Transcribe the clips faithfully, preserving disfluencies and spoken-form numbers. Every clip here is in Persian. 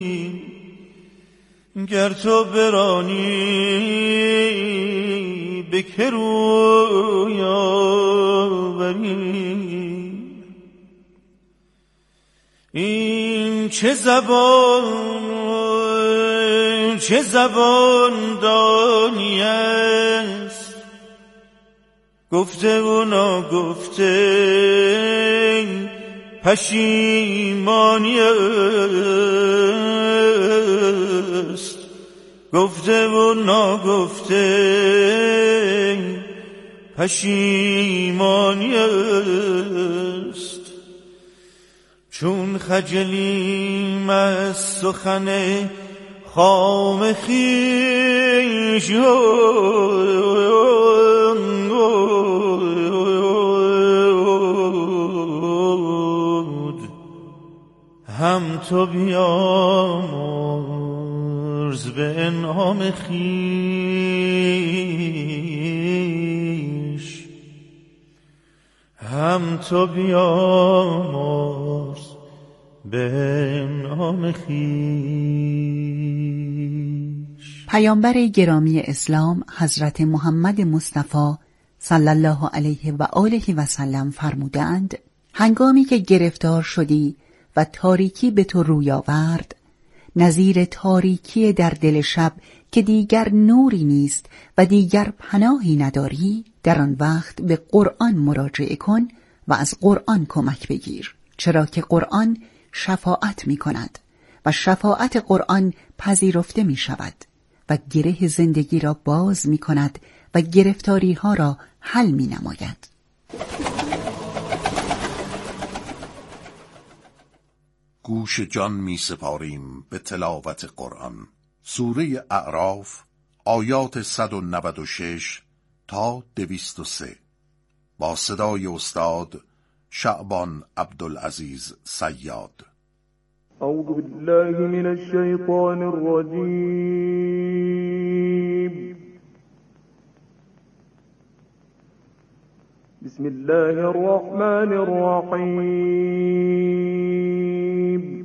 گر تو برانی به که روی آوری، این چه زبان چه زبان دانی است، گفته و ناگفته پشیمانی است، گفته و ناگفته پشیمانی است. چون خجلیم از سخن خام خویش، هم تو بیامرز به انعام خویش، هم تو بیامرز به انعام خویش. پیامبر گرامی اسلام حضرت محمد مصطفی صلی الله علیه و آله و سلم فرمودند: هنگامی که گرفتار شدی و تاریکی به تو روی آورد، نظیر تاریکی در دل شب که دیگر نوری نیست و دیگر پناهی نداری، در آن وقت به قرآن مراجعه کن و از قرآن کمک بگیر، چرا که قرآن شفاعت می کند و شفاعت قرآن پذیرفته می شود و گره زندگی را باز می کند و گرفتاری ها را حل می نماید. گوش جان می سپاریم به تلاوت قرآن. سوره اعراف آیات صد و نود و شش تا دویست و سه با صدای استاد شعبان عبدالعزیز صیاد. اعوذ بالله من الشیطان الرجیم. بسم الله الرحمن الرحیم.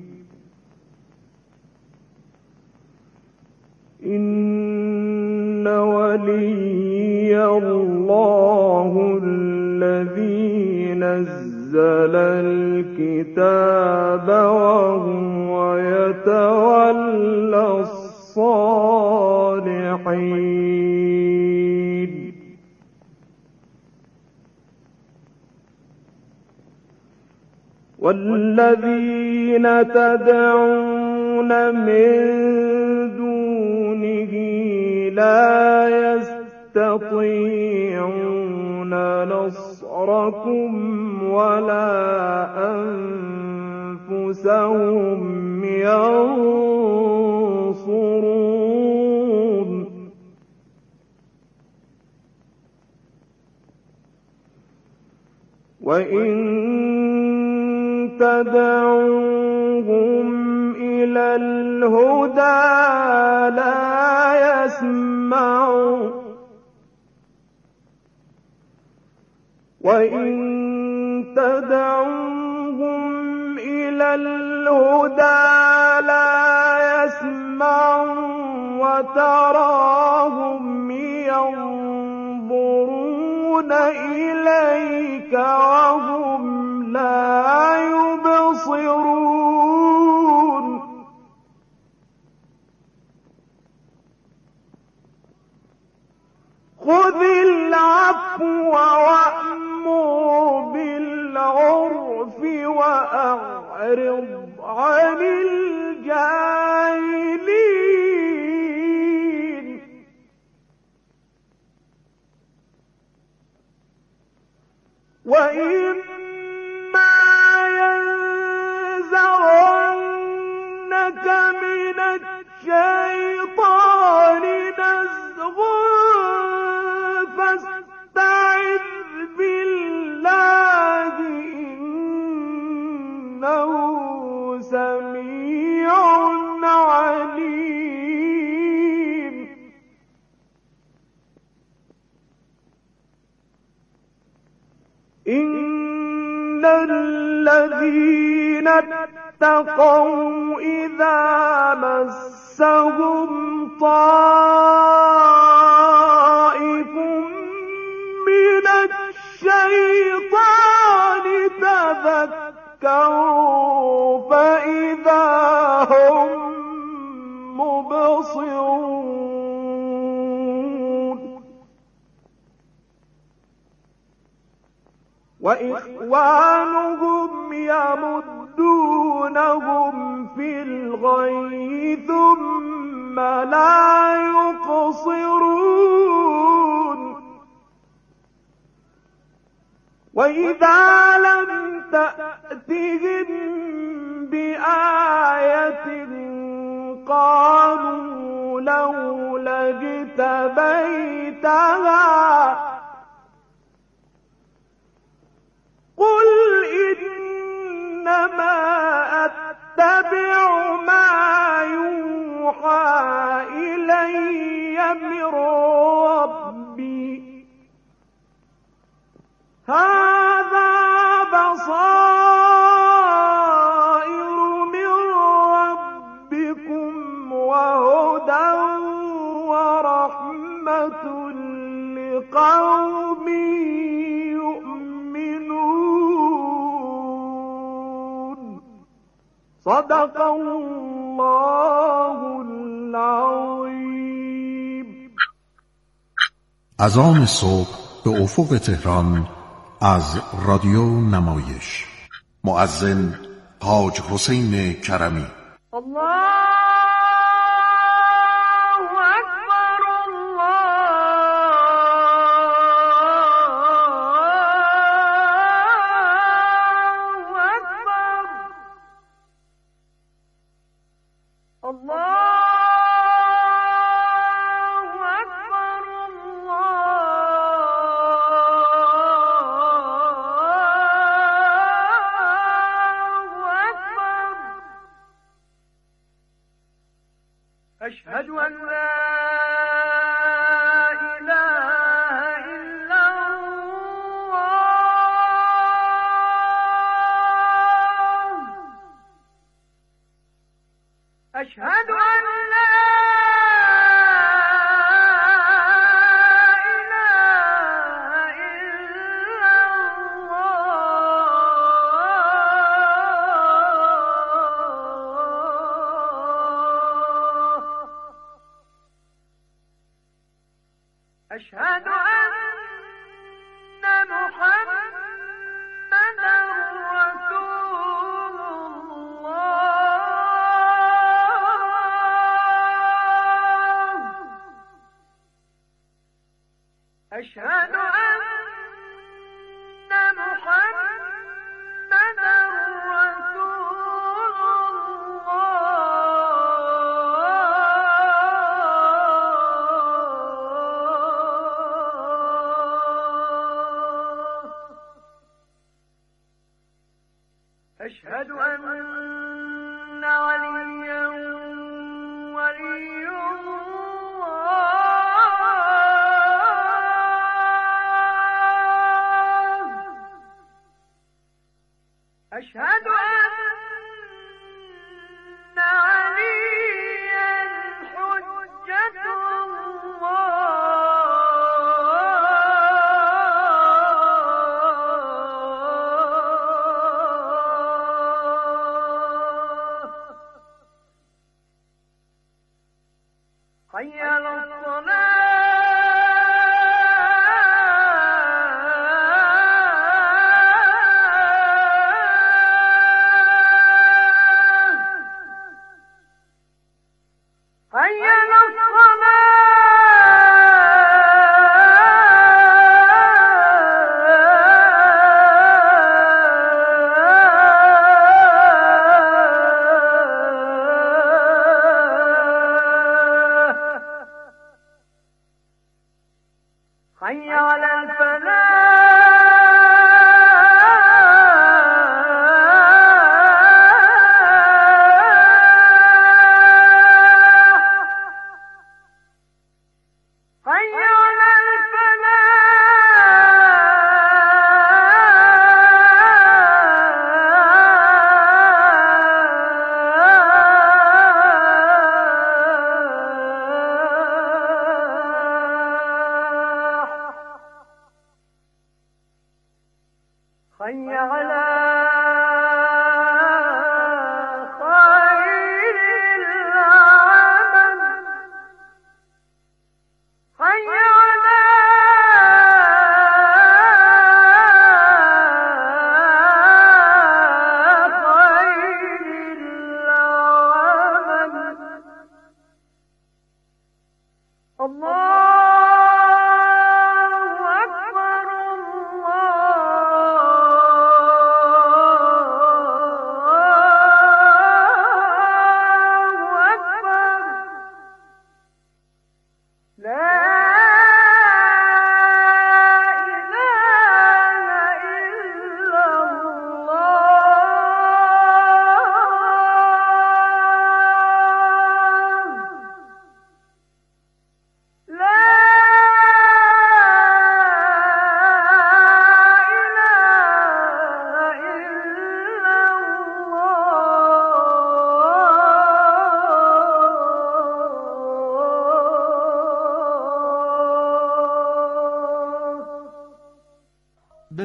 إن ولي الله الذي نزل الكتاب وهو يتولى الصالحين. والذين تدعون من لا يستطيعون نصركم ولا أنفسهم ينصرون. وإن تدعوهم إلى الهدى لا يسمعوا، وإن تدعوهم إلى الهدى لا يسمعوا وتراهم ينظرون إليك وهم لا يبصرون. خذ العفو وأمر بالعرف وأعرض عن الجاهلين. وإما ينزغنك من الشيطان نزغ فاستعذ بالله إنه سميع عليم. إن الذين اتقوا إذا مسهم طائف من الشيطان تذكروا فإذا هم مبصرون وإخوانهم يمدونهم في الغي ثم لا يقصرون وإذا لم تأتهم بآية قالوا لولا اجتبيتها قل إنما أتبع ما يوحى إلي من ربي هذا بصائر من ربكم وهدى ورحمة لقوم صدق الله العظیم. اذان صبح به افق تهران از رادیو نمایش. مؤذن حاج حسین کرمی. الله أشهد أن لا إله إلا الله أشهد أن لا أشهد أن محمدًا رسول الله أشهد أن محمدًا رسول أشهد أن عليا ولي الله أشهد أن عليا حجة حي على الصلاة حي على حي على الفلاح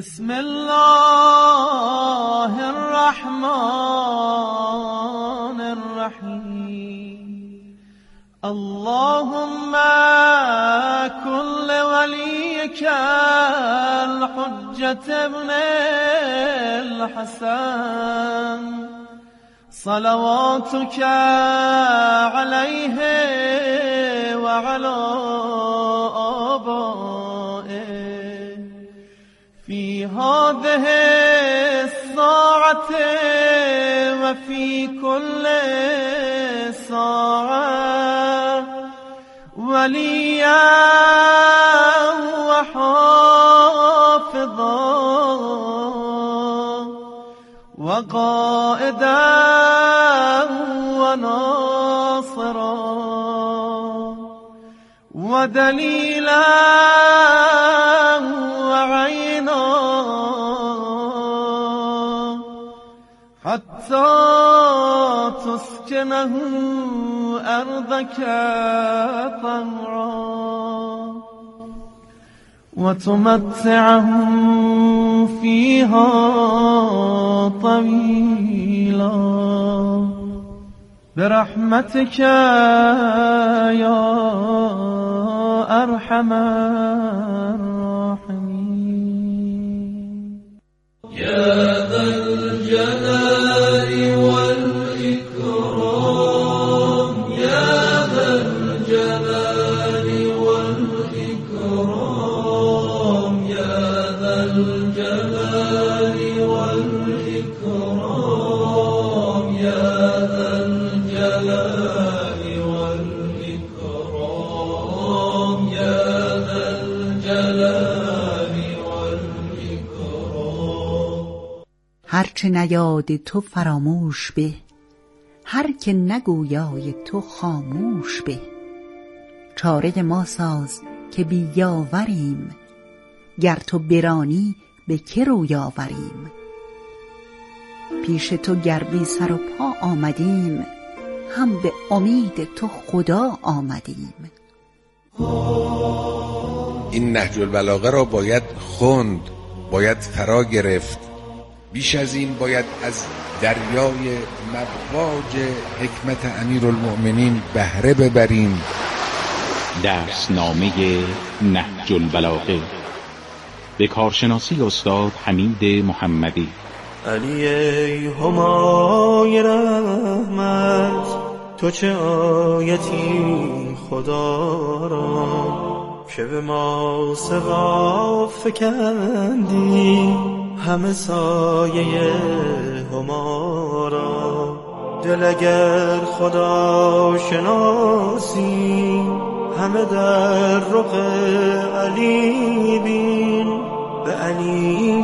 بسم الله الرحمن الرحیم اللهم كن وليك الحجة ابن الحسن صلواتك عليه وعلى آبائه في هذه الساعة وفي كل ساعة وليا وحافظا وقائدا وناصرا ودليلا وعينا حتى تسكنه أرضك طوعا وتمتعه فيها طويلا برحمتك يا أرحم الراحمين يا ذا الجلال والإكرام يا ذا الجلال والإكرام يا ذا الجلال والإكرام يا ذا الجلال والإكرام يا ذا الجلال والإكرام هرچه نیاد تو فراموش به، هر که نگویای تو خاموش به. چاره ما ساز که بیاوریم، گر تو برانی به که روی آوریم. پیش تو گر بی سر و پا آمدیم، هم به امید تو خدا آمدیم. این نهج البلاغه را باید خوند، باید فرا گرفت. بیش از این باید از دریای مواج حکمت امیرالمؤمنین بهره ببریم. درسنامه نهج البلاغه به کارشناسی استاد حمید محمدی. علی ای همای رحمت، تو چه آیتی خدا را که به ما سوا فکندی، همه سایه هما را. دل اگر خدا شناسی، همه در رخ علی بین. به علی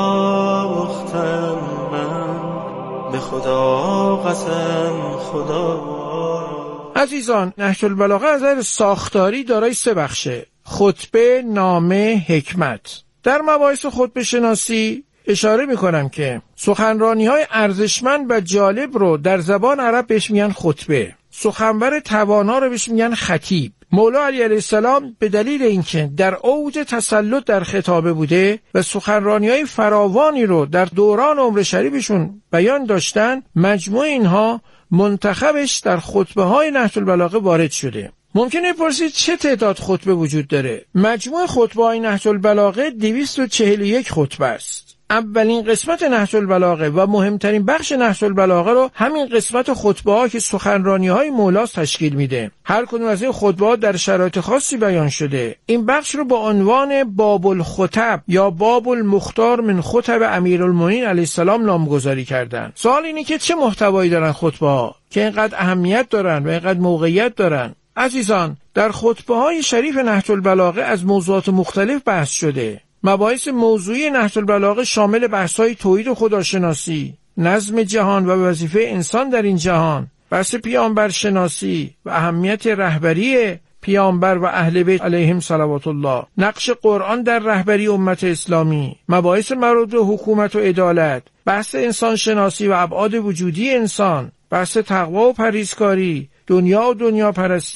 شناختم من، به خدا قسم خدا. عزیزان، نهج البلاغه از نظر ساختاری دارای سه بخشه: خطبه، نامه، حکمت. در مباحث خطبه شناسی اشاره میکنم که سخنرانی های ارزشمند و جالب رو در زبان عرب بهش میگن خطبه. سخنور توانا رو بهش میگن خطیب. مولا علی علیه السلام به دلیل اینکه در اوج تسلط در خطابه بوده و سخنرانی‌های فراوانی رو در دوران عمر شریفشون بیان داشتن، مجموع اینها منتخبش در خطبه‌های نهج البلاغه وارد شده. ممکنه بپرسید چه تعداد خطبه وجود داره؟ مجموع خطبه‌های نهج البلاغه دویست و چهل و یک خطبه است. اولین قسمت نهج البلاغه و مهمترین بخش نهج البلاغه رو همین قسمت خطبه ها که سخنرانی های مولاست تشکیل میده. هر کدوم از این خطبه ها در شرایط خاصی بیان شده. این بخش رو با عنوان باب الخطب یا باب المختار من خطب امیرالمؤمنین علیه السلام نامگذاری کردن. سوال اینه که چه محتوایی دارن خطبه ها که اینقدر اهمیت دارن و اینقدر موقعیت دارن؟ عزیزان، در خطبه های شریف نهج البلاغه از موضوعات مختلف بحث شده. مباحث موضوعی نهج البلاغه شامل بحث‌های توحید و خداشناسی، نظم جهان و وظیفه انسان در این جهان، بحث پیامبر شناسی و اهمیت رهبری پیامبر و اهل بیت علیهم صلوات الله، نقش قرآن در رهبری امت اسلامی، مباحث مربوط به حکومت و عدالت، بحث انسان شناسی و ابعاد وجودی انسان، بحث تقوا و پرهیزکاری، دنیا و دنیا پرستی،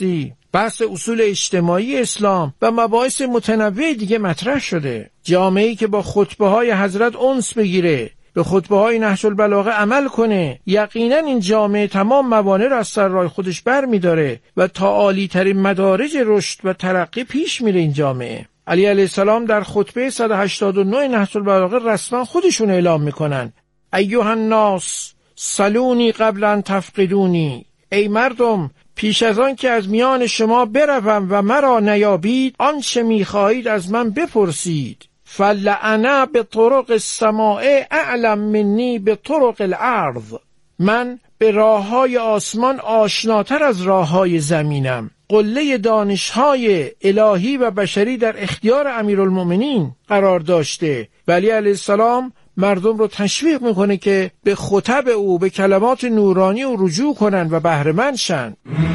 بحث اصول اجتماعی اسلام و مباحث متنوع دیگه مطرح شده. جامعه‌ای که با خطبه‌های حضرت انس بگیره، به خطبه‌های نهج البلاغه عمل کنه، یقینا این جامعه تمام موانع را از سر راه خودش بر می‌داره و تا عالی‌ترین مدارج رشد و ترقی پیش میره این جامعه. علی علیه السلام در خطبه صد و هشتاد و نه نهج البلاغه رسما خودشون اعلام میکنن: ایها الناس سلونی قبل ان تفقدونی. ای مردم، پیش از آن که از میان شما بروم و مرا نیابید، آنچه میخواهید از من بپرسید. فلعنا به طرق السماء اعلم منی به طرق الارض. من به راههای آسمان آشناتر از راههای زمینم. قله دانشهای الهی و بشری در اختیار امیرالمومنین قرار داشته. ولی علیه السلام مردم رو تشویق میکنه که به خطب او، به کلمات نورانی او رجوع کنن و بهره‌مند شن.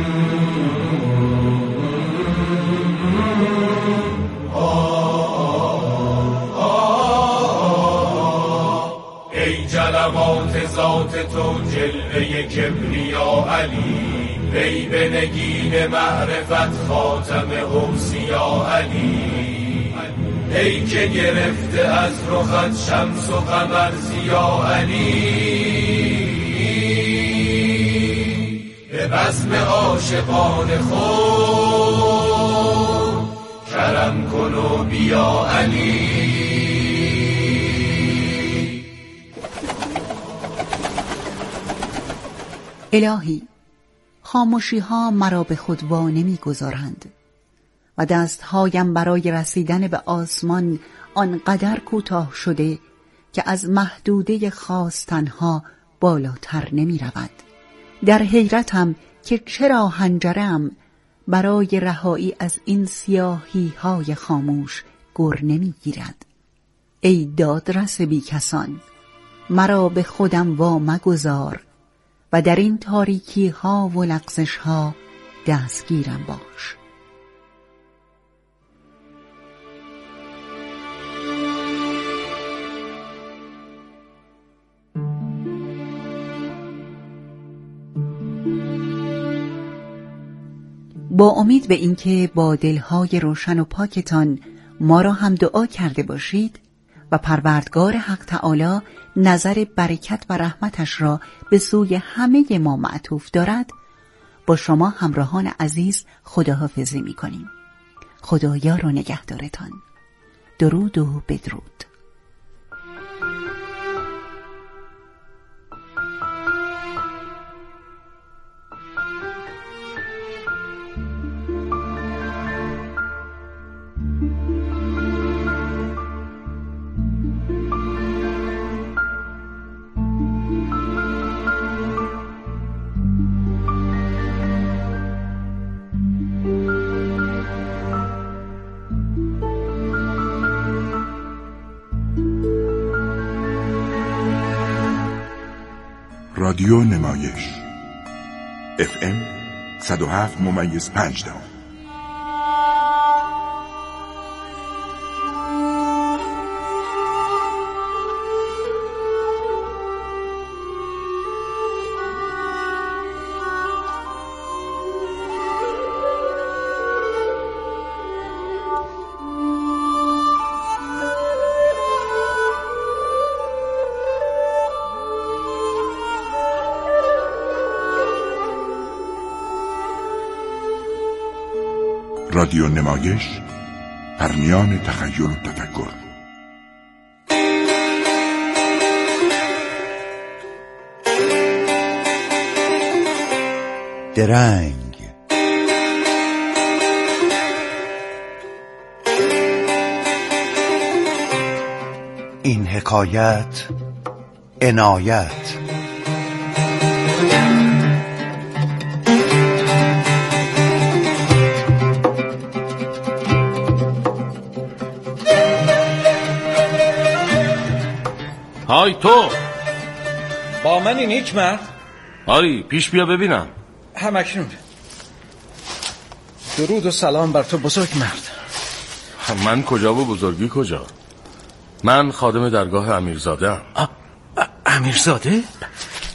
ای جلوات ذات تو جلوه کبریا علی، ای به نگین معرفت خاتم حوصیا علی، ای که گرفته از رخت شمس و قمر ضیا علی، به بزم عاشقان خود کرم کن و بیا علی. الهی، خاموشی ها مرا به خود وا نمی گذارند و دستهایم برای رسیدن به آسمان آنقدر کوتاه شده که از محدوده خواستنها بالاتر نمی رود. در حیرتم که چرا حنجرم برای رهایی از این سیاهی های خاموش گر نمی گیرد. ای دادرس بی کسان، مرا به خودم وا مگذار و در این تاریکی ها و لغزش ها دستگیرم باش. با امید به اینکه با دلهای روشن و پاکتان ما را هم دعا کرده باشید و پروردگار حق تعالی نظر برکت و رحمتش را به سوی همه ما معطوف دارد، با شما همراهان عزیز خداحافظی می کنیم. خدایار و نگهدارتان. درود و بدرود. رادیو نمایش اف ام صد و هفت ممیز پنج دام. رادیو نمایش، پرمیان تخیل و تفکر. درنگ این حکایت عنایت. های تو با من این هیچ مرد؟ آری پیش بیا ببینم. همکنون. درود و سلام بر تو بزرگ مرد. من کجا و بزرگی کجا؟ من خادم درگاه امیرزاده ام. امیرزاده؟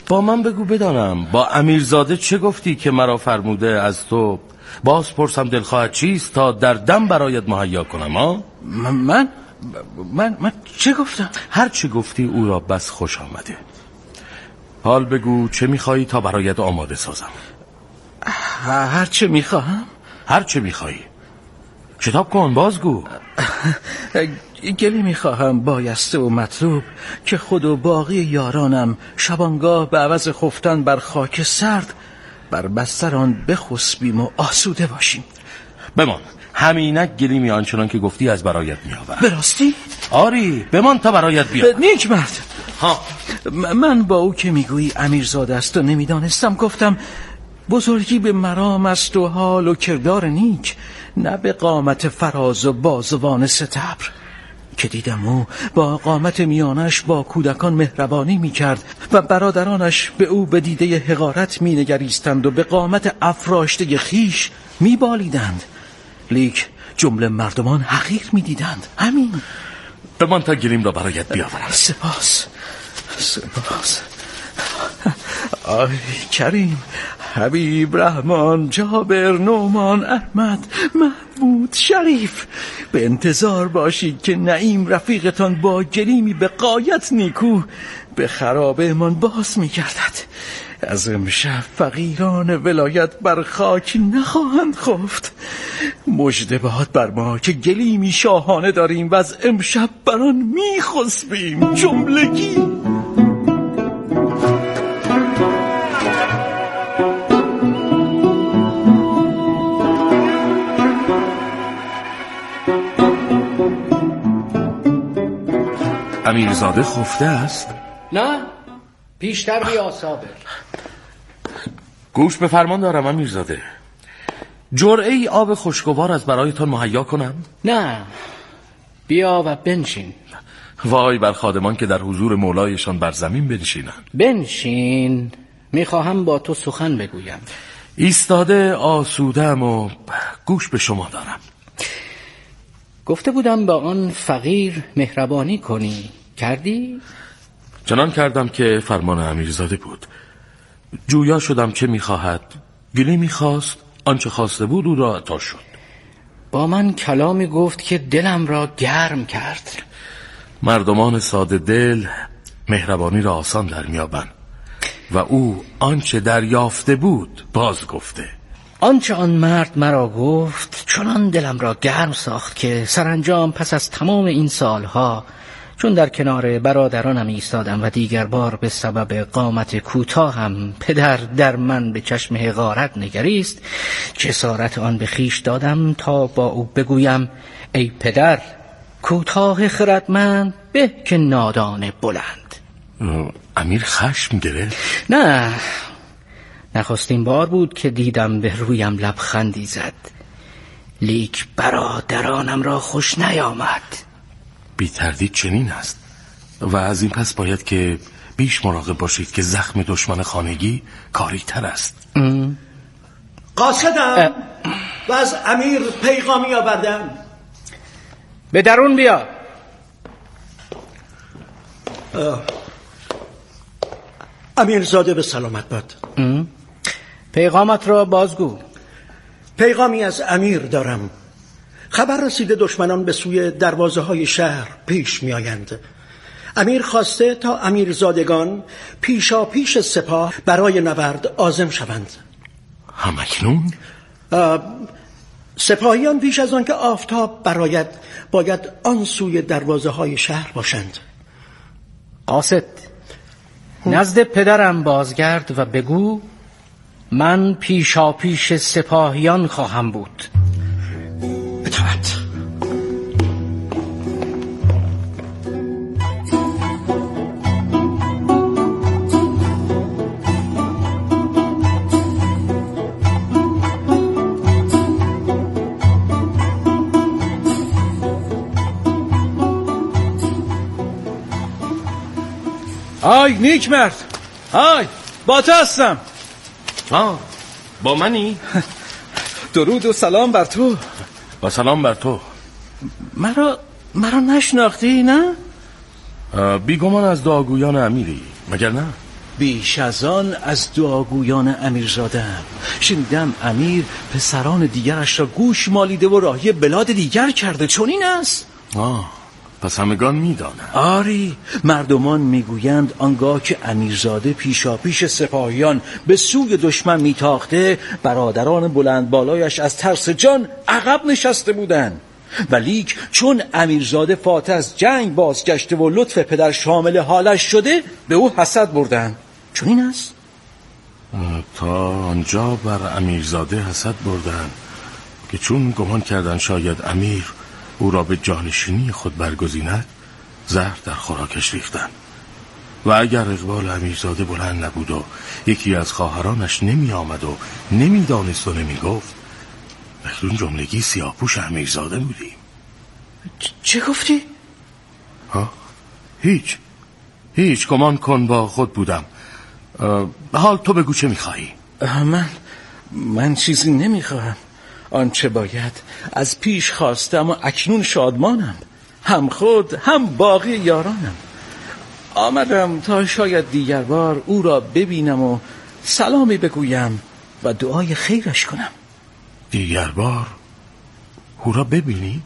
با من بگو بدانم با امیرزاده چه گفتی که مرا فرموده از تو باز پرسم دلخواهت چیست تا در دم برایت مهیا کنم؟ ها من من من, من چه گفتم؟ هر چه گفتی او را بس خوش آمده. حال بگو چه میخوایی تا برایت آماده سازم؟ هر چه میخواهم؟ هر چه میخوایی. شتاب کن، بازگو. گلی میخواهم بایسته و مطلوب که خود و باقی یارانم شبانگاه به عوض خفتن بر خاک سرد بر بستر آن بخسبیم و آسوده باشیم. بمان، همینک گلیمی آنچنان که گفتی از برایت میآورم. به راستی؟ آری، بمان تا برایت بیاورم. نیک مرد. ها. من با او که میگویی امیرزاده است و نمیدانستم، گفتم بزرگی به مرام است و حال و کردار نیک، نه به قامت فراز و بازوان ستبر. که دیدم او با قامت میانش با کودکان مهربانی میکرد و برادرانش به او به دیده حقارت مینگریستند و به قامت افراشته خیش میبالیدند، لیک جمله مردمان حقیر میدیدند. همین. بمان تا گلیم را برایت بیاورم. سپاس سپاس. آی کریم، حبیب، رحمان، جابر، نومان، احمد، محمود، شریف، به انتظار باشید که نعیم رفیقتان با گلیمی به غایت نیکو به خرابه من باز می‌گردد. از امشب فقیران ولایت بر خاک نخواهند خفت. مژده باد بر ما که گلیمی شاهانه داریم و از امشب بر آن می‌خسبیم جملگی. امیرزاده خفته است؟ نه، پیشتر بیا صابر. گوش به فرمان دارم امیرزاده. جرعه ای آب خوشگوار از برایتان مهیا کنم؟ نه، بیا و بنشین. وای بر خادمان که در حضور مولایشان بر زمین بنشینند. بنشین، میخواهم با تو سخن بگویم. ایستاده آسودم و گوش به شما دارم. گفته بودم با آن فقیر مهربانی کنی، کردی؟ چنان کردم که فرمان امیرزاده بود. جویا شدم چه میخواهد. گلی میخواست، آنچه خواسته بود او را عطا شد. با من کلامی گفت که دلم را گرم کرد. مردمان ساده دل مهربانی را آسان در میابند و او آنچه دریافته بود باز گفته. آنچه آن مرد مرا گفت چنان دلم را گرم ساخت که سرانجام پس از تمام این سالها چون در کنار برادرانم ایستادم و دیگر بار به سبب قامت کوتاهم پدر در من به چشم حقارت نگریست، جسارت آن به خیش دادم تا با او بگویم ای پدر، کوتاه خردمند به که نادان بلند. امیر خشم گرفت؟ نه، نخستین بار بود که دیدم به رویم لبخندی زد، لیک برادرانم را خوش نیامد. بی تردید چنین است و از این پس باید که بیش مراقب باشید که زخم دشمن خانگی کاری تر است. ام. قاصدم و از امیر پیغامی آوردم. به درون بیا. امیرزاده به سلامت باد. ام. پیغامت را بازگو. پیغامی از امیر دارم. خبر رسیده دشمنان به سوی دروازه های شهر پیش می آیند. امیر خواسته تا امیرزادگان پیشا پیش سپاه برای نبرد عازم شوند. همکنون؟ سپاهیان پیش از آن که آفتاب برآید باید آن سوی دروازه های شهر باشند. قاصد، نزد پدرم بازگرد و بگو من پیشا پیش سپاهیان خواهم بود. اطاعت. آی نیک مرد، آی با تو هستم. آه با منی؟ درود و سلام بر تو. با سلام بر تو. مرا مرا نشناختی نه؟ بیگمان از دعاگویان امیری مگر نه؟ بیش از آن از دعاگویان امیرزاده‌ام. شنیدم امیر پسران دیگرش را گوش مالیده و راهی بلاد دیگر کرده. چون این است؟ آه پس همگان میدانند. آری، مردمان میگویند آنگاه که امیرزاده پیشا پیش سپاهیان به سوی دشمن میتاخته، برادران بلند بالایش از ترس جان عقب نشسته بودند. ولیک چون امیرزاده فاتح از جنگ بازگشته و لطف پدر شامل حالش شده، به او حسد بردند. چون این است؟ تا آنجا بر امیرزاده حسد بردند که چون گمان کردند شاید امیر او را به جانشینی خود برگزیند، زهر در خوراکش ریختند. و اگر اقبال امیرزاده بلند نبود و یکی از خواهرانش نمی آمد و نمی دانست و نمی گفت، اکنون جملگی سیاه‌پوش امیرزاده بودیم. چه گفتی؟ ها؟ هیچ هیچ گمان کن با خود بودم. حال تو بگو چه میخواهی؟ من من چیزی نمیخواهم. آنچه باید از پیش خواستم و اکنون شادمانم، هم خود هم باقی یارانم. آمدم تا شاید دیگر بار او را ببینم و سلامی بگویم و دعای خیرش کنم. دیگر بار او را ببینی؟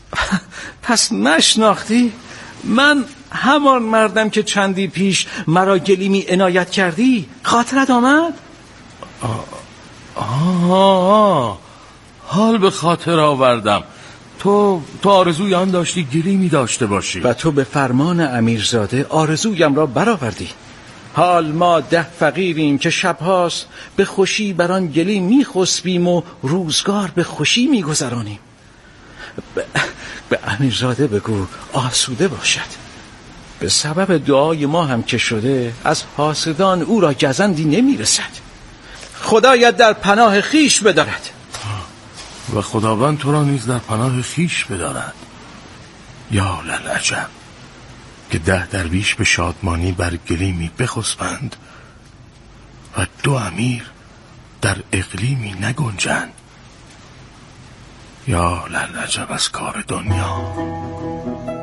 پس نشناختی؟ من همان مردم که چندی پیش مرا گلیمی عنایت کردی. خاطرت آمد؟ آه, آه, آه حال به خاطر آوردم. تو تو آرزوی آن داشتی گلیمی داشته باشی و تو به فرمان امیرزاده آرزویم را برآوردی. حال ما ده فقیریم که شبهاست به خوشی بر آن گلیم میخسبیم و روزگار به خوشی میگذرانیم. به, به امیرزاده بگو آسوده باشد. به سبب دعای ما هم که شده، از حاسدان او را گزندی نمیرسد. خدایت در پناه خیش بدارد. و خداوند تو را نیز در پناه خیش بدارد. یا للعجب که ده درویش به شادمانی بر گلیمی بخسبند و دو امیر در اقلیمی نگنجند. یا للعجب از کار دنیا.